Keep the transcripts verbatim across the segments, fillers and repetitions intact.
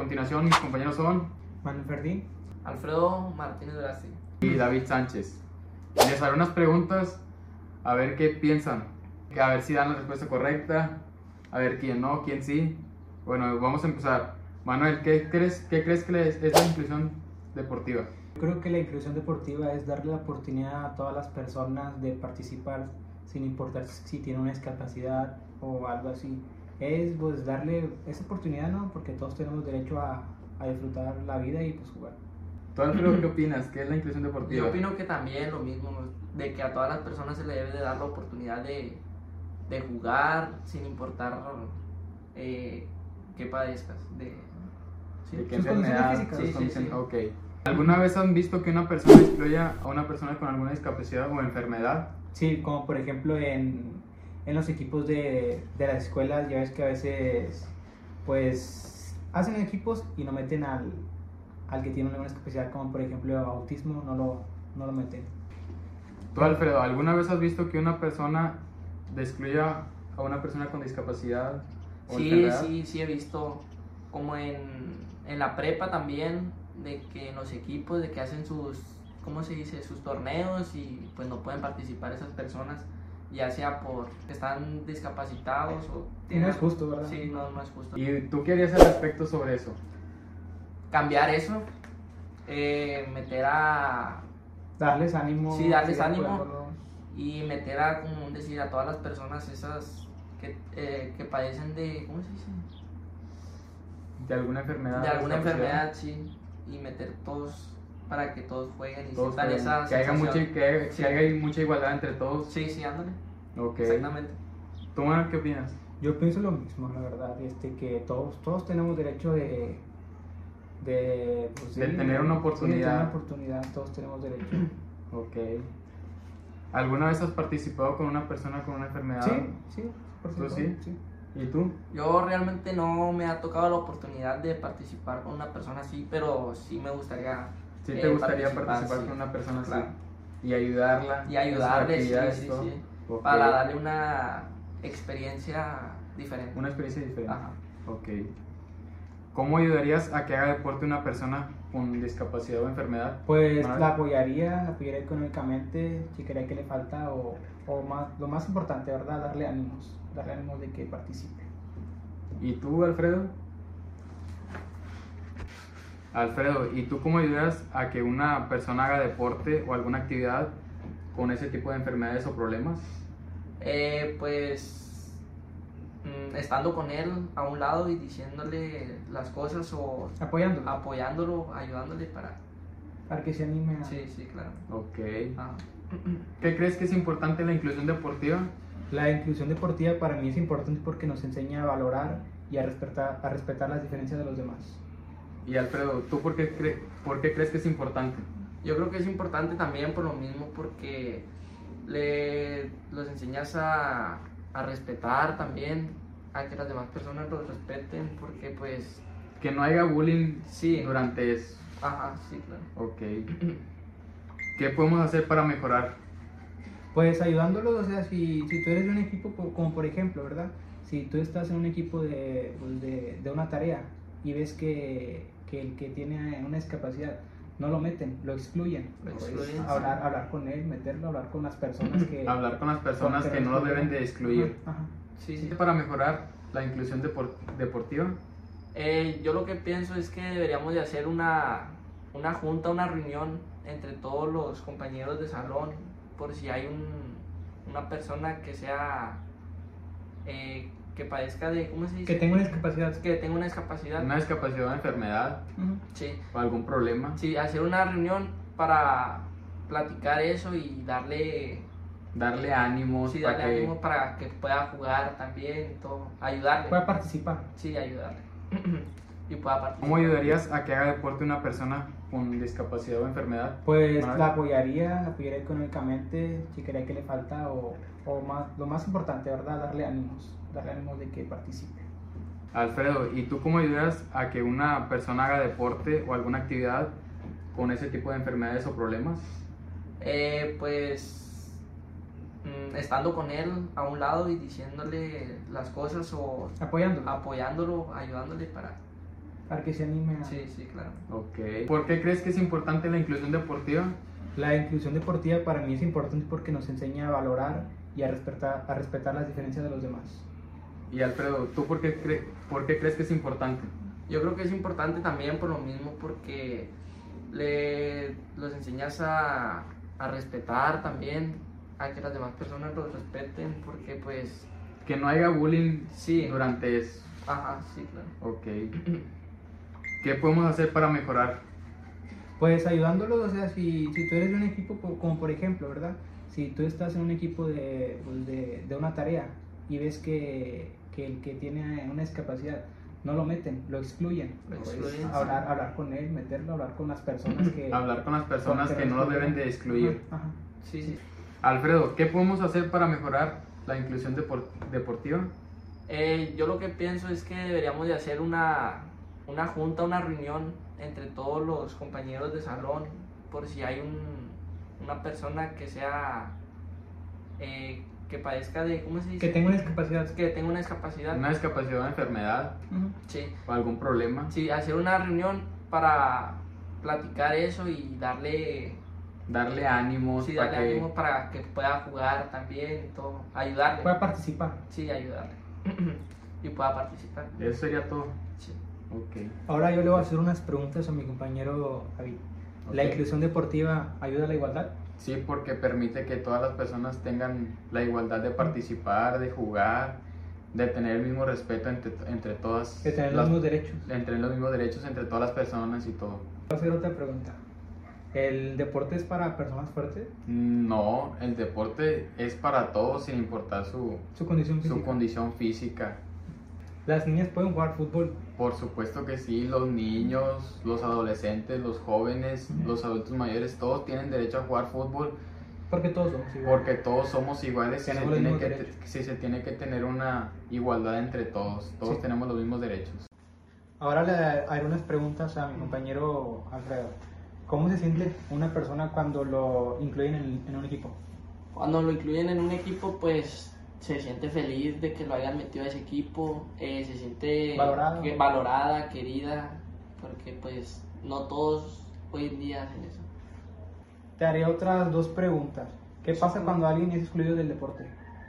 continuación, mis compañeros son Manuel Ferdín, Alfredo Martínez Durasti y David Sánchez. Les haré unas preguntas a ver qué piensan, a ver si dan la respuesta correcta, a ver quién no, quién sí. Bueno, vamos a empezar. Manuel, ¿qué crees, qué crees que es la inclusión deportiva? yo creo que la inclusión deportiva es darle la oportunidad a todas las personas de participar sin importar si tienen una discapacidad o algo así. Es pues darle esa oportunidad, ¿no? Porque todos tenemos derecho a, a disfrutar la vida y pues jugar. ¿Tú, Alfredo, qué opinas? ¿Qué es la inclusión deportiva? Yo opino que también lo mismo, de que a todas las personas se le debe de dar la oportunidad de, de jugar sin importar eh, qué padezcas. De, ¿sí? ¿De qué Sus enfermedad? condiciones físicas. Sus Sí, sí, condiciones- sí. Ok. ¿Alguna vez han visto que una persona excluya a una persona con alguna discapacidad o enfermedad? Sí, como por ejemplo en, en los equipos de, de las escuelas, ya ves que a veces pues hacen equipos y no meten al, al que tiene una discapacidad, como por ejemplo autismo, no lo, no lo meten. Tú, Alfredo, ¿alguna vez has visto que una persona excluya a una persona con discapacidad o Sí, enfermedad? sí, sí he visto, como en, en la prepa también, de que en los equipos, de que hacen sus, ¿cómo se dice? Sus torneos y pues no pueden participar esas personas, ya sea porque están discapacitados o... Y no es justo, ¿verdad? Sí, no, no es justo. ¿Y tú qué harías al respecto sobre eso? Cambiar eso, eh, meter a... Darles ánimo. Sí, darles seguir ánimo. apoyándolos. y meter a, como decir, a todas las personas esas que, eh, que padecen de, ¿cómo se dice? ¿De alguna enfermedad? De alguna discapacidad? enfermedad, sí, y meter todos para que todos jueguen y Todos sientan jueguen. esa que haya, sensación. mucha, que, haya- Sí. que haya mucha igualdad entre todos. Sí, sí, ándale, Ok. exactamente. ¿Tú, Manuel, qué opinas? Yo pienso lo mismo, la verdad, este, que todos, todos tenemos derecho de... De, pues, De sí, tener una sí, de oportunidad. tener una oportunidad, todos tenemos derecho. Ok. ¿Alguna vez has participado con una persona con una enfermedad? Sí, sí, por ¿Tú supuesto, sí? sí. ¿Y tú? Yo realmente no me ha tocado la oportunidad de participar con una persona así, pero sí me gustaría ¿Sí eh, te gustaría participar sí, con una persona así? claro. Y ayudarla. Y ayudarle, en sus sí, actividades, sí, todo? sí, Ok. para darle una experiencia diferente. Una experiencia diferente. Ajá. Ok. ¿Cómo ayudarías a que haga deporte una persona con discapacidad o enfermedad? Pues Manuel. la apoyaría, la apoyaría económicamente, si cree que le falta, o, o más, lo más importante, ¿verdad? Darle ánimos, darle ánimos de que participe. ¿Y tú, Alfredo? Alfredo, ¿y tú cómo ayudas a que una persona haga deporte o alguna actividad con ese tipo de enfermedades o problemas? Eh, pues mm, estando con él a un lado y diciéndole las cosas o Apoyándolo, apoyándolo, ayudándole para... para que se anime a... Sí, sí, claro. Ok. Ajá. ¿Qué crees que es importante la inclusión deportiva? La inclusión deportiva para mí es importante porque nos enseña a valorar y a respetar, a respetar las diferencias de los demás. Y Alfredo, ¿tú por qué, cre- por qué crees que es importante? Yo creo que es importante también por lo mismo porque le, los enseñas a, a respetar también, a que las demás personas los respeten porque pues... Que no haya bullying Sí. durante eso. Ajá, sí, claro. Ok. ¿Qué podemos hacer para mejorar? Pues ayudándolos, o sea, si, si tú eres de un equipo, po- como por ejemplo, ¿verdad? Si tú estás en un equipo de, pues, de, de una tarea y ves que, que el que tiene una discapacidad no lo meten, lo excluyen, Lo pues, excluyen, hablar, sí. hablar con él, meterlo, hablar con las personas que... Hablar con las personas con que no lo personas deben de excluir. Ajá, ajá. Sí, sí. Para mejorar la inclusión depor- deportiva. Eh, yo lo que pienso es que deberíamos de hacer una, una junta, una reunión entre todos los compañeros de salón, por si hay un, una persona que sea, eh, que padezca de, ¿cómo se dice? Que tenga una discapacidad. Que tenga una discapacidad. Una discapacidad o enfermedad Ujú. Sí, o algún problema. sí, hacer una reunión para platicar eso y darle, Darle ánimos sí, para darle que... ánimo para que pueda jugar también y todo, ayudarle. Puede participar. Sí, ayudarle. Y pueda participar. ¿Cómo ayudarías a que haga deporte una persona con discapacidad o enfermedad? Pues Manuel. la apoyaría, la apoyaría económicamente, si cree que le falta, o, o más, lo más importante, ¿verdad? Darle ánimos, darle ánimos de que participe. Alfredo, ¿y tú cómo ayudas a que una persona haga deporte o alguna actividad con ese tipo de enfermedades o problemas? Eh, pues mm, estando con él a un lado y diciéndole las cosas o Apoyándolo. apoyándolo, ayudándole para... para que se anime a... Sí, sí, claro. Ok. ¿Por qué crees que es importante la inclusión deportiva? La inclusión deportiva para mí es importante porque nos enseña a valorar y a respetar, a respetar las diferencias de los demás. Y Alfredo, ¿tú por qué, cre por qué crees que es importante? Yo creo que es importante también por lo mismo, porque le, los enseñas a, a respetar también, a que las demás personas los respeten, porque pues... Que no haya bullying Sí. durante eso. Ajá, sí, claro. Ok. ¿Qué podemos hacer para mejorar? Pues ayudándolos, o sea, si, si tú eres de un equipo, po- como por ejemplo, ¿verdad? Si tú estás en un equipo de, pues, de, de una tarea y ves que, que el que tiene una discapacidad no lo meten, lo excluyen, Lo pues, excluyen, hablar, hablar con él, meterlo, hablar con las personas que... Hablar con las personas porque que no lo deben de excluir. Ajá, ajá. Sí, sí. Alfredo, ¿qué podemos hacer para mejorar la inclusión depor- deportiva? Eh, yo lo que pienso es que deberíamos de hacer una, una junta, una reunión entre todos los compañeros de salón, por si hay un, una persona que sea, eh, que padezca de, ¿cómo se dice? Que tenga una discapacidad. Que tenga una discapacidad. ¿Una discapacidad o enfermedad Ujú. Sí, o algún problema? sí, hacer una reunión para platicar eso y darle, Darle ánimos sí, para darle que... ánimo para que pueda jugar también y todo, ayudarle. Puede participar. Sí, ayudarle. Y pueda participar. Eso sería todo. Sí. Ok. Ahora yo le voy a hacer unas preguntas a mi compañero Javi. ¿La Ok. inclusión deportiva ayuda a la igualdad? Sí, porque permite que todas las personas tengan la igualdad de participar, de jugar, de tener el mismo respeto entre, entre todas. De tener los las- mismos derechos. de tener los mismos derechos entre todas las personas y todo. Voy a hacer otra pregunta. ¿El deporte es para personas fuertes? No, el deporte es para todos sin importar su, Su condición física. su condición física. ¿Las niñas pueden jugar fútbol? Por supuesto que sí, los niños, los adolescentes, los jóvenes, los adultos mayores, todos tienen derecho a jugar fútbol Porque todos somos iguales. porque todos somos iguales y se Tenemos los tiene, mismos que, derechos. te- sí, se tiene que tener una igualdad entre todos, todos Sí. tenemos los mismos derechos. Ahora le haré unas preguntas a mi compañero Alfredo. ¿Cómo se siente una persona cuando lo incluyen en, en un equipo? Cuando lo incluyen en un equipo, pues se siente feliz de que lo hayan metido a ese equipo, eh, se siente Valorado. que- valorada, querida, porque pues no todos hoy en día hacen eso. Te haré otras dos preguntas. ¿Qué pasa Sí. cuando alguien es excluido del deporte?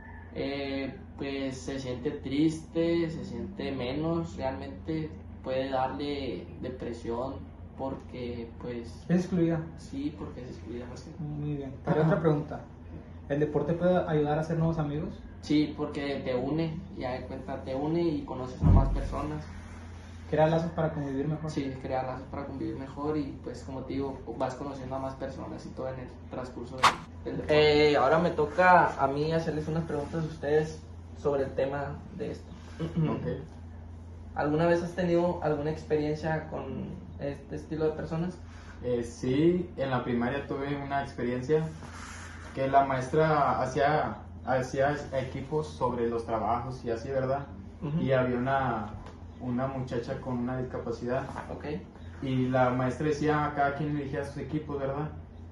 Eh, pues se siente triste, se siente menos, realmente puede darle depresión porque pues ¿Es excluida? sí, porque es excluida. ¿No? Muy bien. Te haré otra pregunta. ¿El deporte puede ayudar a hacer nuevos amigos? Sí, porque te une, ya de cuenta, te une y conoces a más personas. ¿Crear lazos para convivir mejor? Sí, crear lazos para convivir mejor y pues como te digo, vas conociendo a más personas y todo en el transcurso del, del deporte. Eh, ahora me toca a mí hacerles unas preguntas a ustedes sobre el tema de esto. Ok. ¿Alguna vez has tenido alguna experiencia con este estilo de personas? Eh, sí, en la primaria tuve una experiencia que la maestra hacía, hacía equipos sobre los trabajos y así, ¿verdad? Ujú. Y había una, una muchacha con una discapacidad Ok. y la maestra decía a cada quien elegía sus equipos, ¿verdad?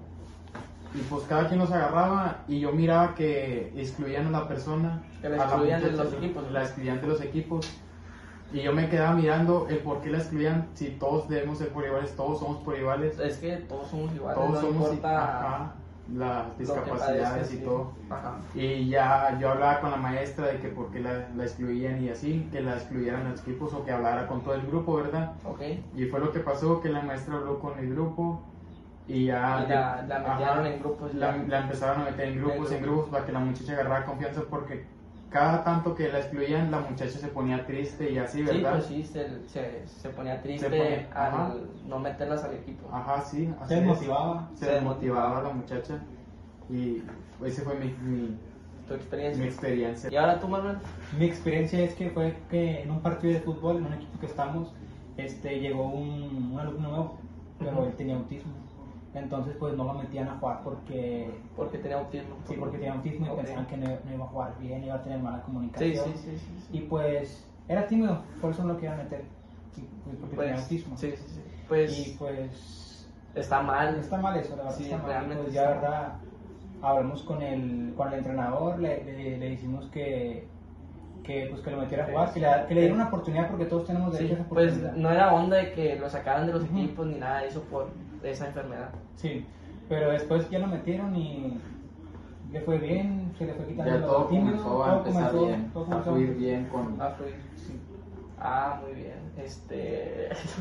Y pues cada quien los agarraba y yo miraba que excluían a la persona. Que la a excluían de muchacha, los equipos. La excluían de los equipos. Y yo me quedaba mirando el por qué la excluían, si todos debemos ser por iguales, todos somos por iguales, Es que todos somos iguales, todos no somos, importa ajá, las lo que discapacidades padezcas, y sí. todo. Ajá. Y ya yo hablaba con la maestra de que por qué la, la excluían y así, que la excluyeran los equipos o que hablara con todo el grupo, ¿verdad? Ok. Y fue lo que pasó, que la maestra habló con el grupo y ya... Y la- la ajá, metieron en grupos, La, ya. la empezaron a meter en grupos, en En grupos, para que la muchacha agarrara confianza porque cada tanto que la excluían, la muchacha se ponía triste y así, Sí, ¿verdad? pues sí, se, se, se ponía triste Se ponía- ajá. al no meterlas al equipo. Ajá, sí. así Se es. desmotivaba. Se Se desmotivaba la muchacha y ese fue mi, mi, Tu mi experiencia. experiencia. Y ahora tú, Manuel. Mi experiencia es que fue que en un partido de fútbol, en un equipo que estamos, este, llegó un, un alumno nuevo, pero Ujú. él tenía autismo. Entonces pues no lo metían a jugar porque, Porque tenía autismo. sí, porque tenía autismo y Ok. pensaban que no, no iba a jugar bien, iba a tener mala Sí, comunicación. sí, sí, sí, sí. Y pues era tímido, por eso no lo querían meter, y, pues, porque tenía Pues, autismo. sí, sí, sí. Pues Y pues está mal. está mal eso, la verdad Sí, está mal. Y, realmente pues está ya mal. verdad, hablamos con el, con el entrenador, le, le, le dijimos que, que pues que lo metiera a jugar, que le, que le diera una oportunidad porque todos tenemos Sí, derecho a esa pues oportunidad. no era onda de que lo sacaran de los Ujú. equipos ni nada de eso por esa enfermedad. Sí, pero después ya lo metieron y le fue bien, se le fue quitando Ya lo todo tímido, comenzó a todo empezar comenzó, bien, todo a comenzó. fluir bien con... Ah, fluir. Sí. Ah, muy bien. Este.